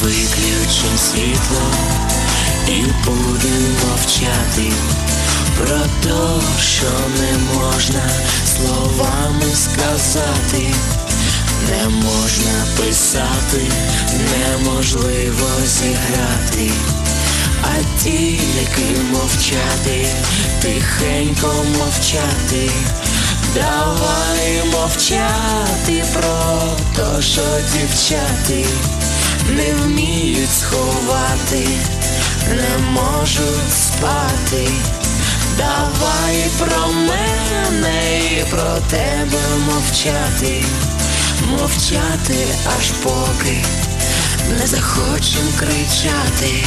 Виключим світло і будем мовчати про те, що не можна словами сказати. Не можна писати, неможливо зіграти, а тільки мовчати, тихенько мовчати. Давай мовчати про те, що дівчати не вміють сховати, не можуть спати. Давай про мене і про тебе мовчати, мовчати, аж поки не захочем кричати.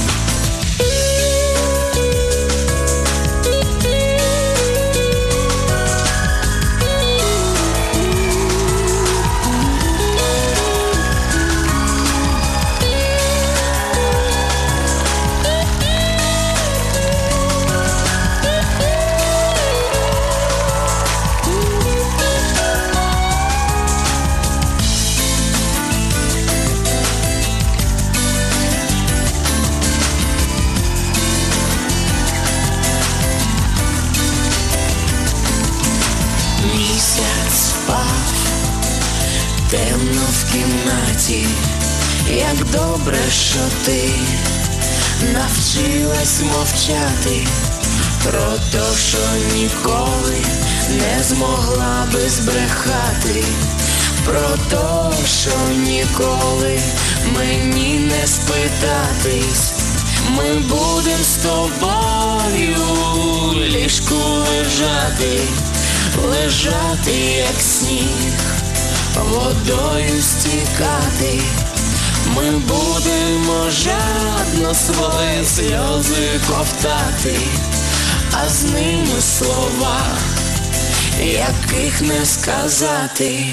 Місяць спав темно в кімнаті. Як добре, що ти навчилась мовчати про те, що ніколи не змогла би збрехати, про те, що ніколи мені не спитатись. Ми будем з тобою в ліжку лежати, лежати, як сніг, водою стікати. Ми будемо жадно свої сльози ковтати, а з ними слова, яких не сказати.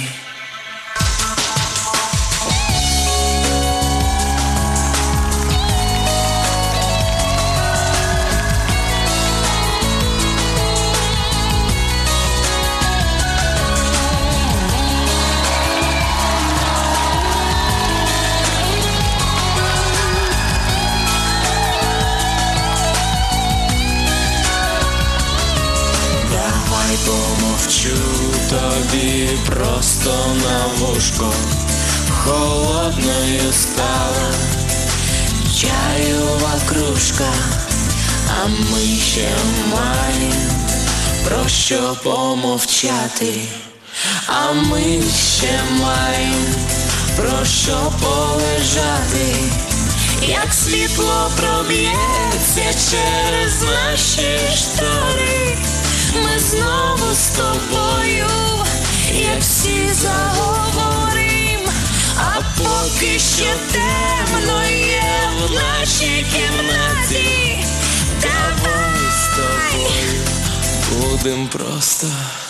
Помовчу тобі просто на вушко, холодною стала чайова кружка, а ми ще маємо про що помовчати, а ми ще маємо про що полежати. Як світло проб'ється через наші штори, ми знову з тобою, як всі заговорим. А поки ще темно є в нашій кімнаті, давай з тобою будем просто